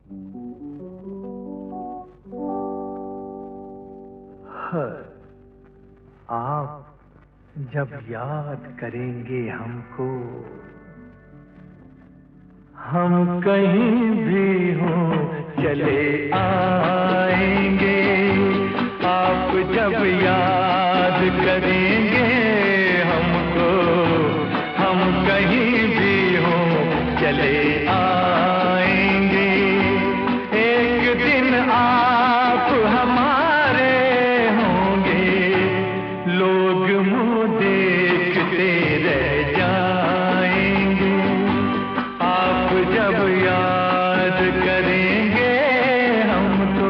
आप जब याद करेंगे हमको, हम कहीं भी हों चले आएंगे। आप जब याद करेंगे हमको, हम कहीं भी हों चले आएंगे। एक दिन आप हमारे होंगे, लोग मुँह देखते रह जाएंगे। आप जब याद करेंगे हमको।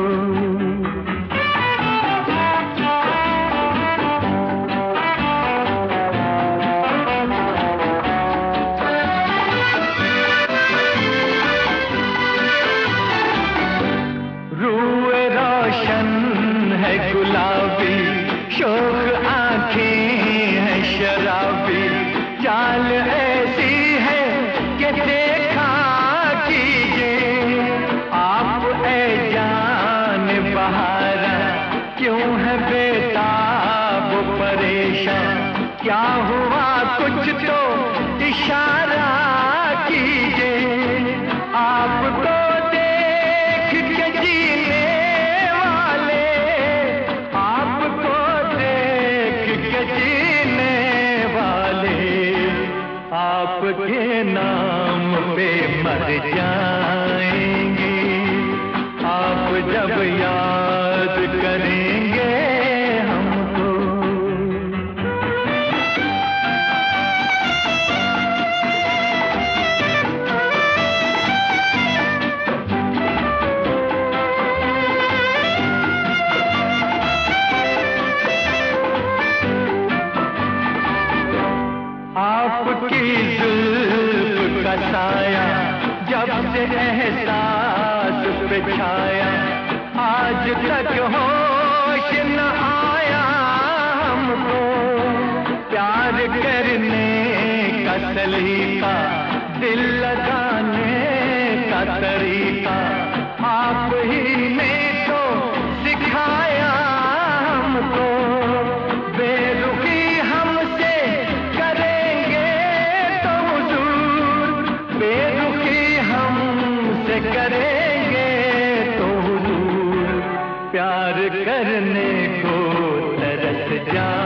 रूए रोशन है गुलाबी, शोख आंखें हैं शराबी, चाल ऐसी है कि देखा कीजिए। आप ऐ जान बहारा क्यों है बेताब परेशान, क्या हुआ कुछ तो इशारा कीजिए। आपको देख के जीने वाले, आपको देख के जीने वाले, आपके नाम पे मर जाएंगे। आप जब याद करेंगे हमको। आपकी जुल्फ का साया जब से एहसास पे छाया, आज तक होश न आया हमको। प्यार करने का सलीका, दिल लगाने का तरीका, आप ही ने तो सिखाया हमको। बेरुखी हमसे करेंगे तो हुजूर, बेरुखी हमसे करेंगे तो हुजूर, प्यार करने को तरस जा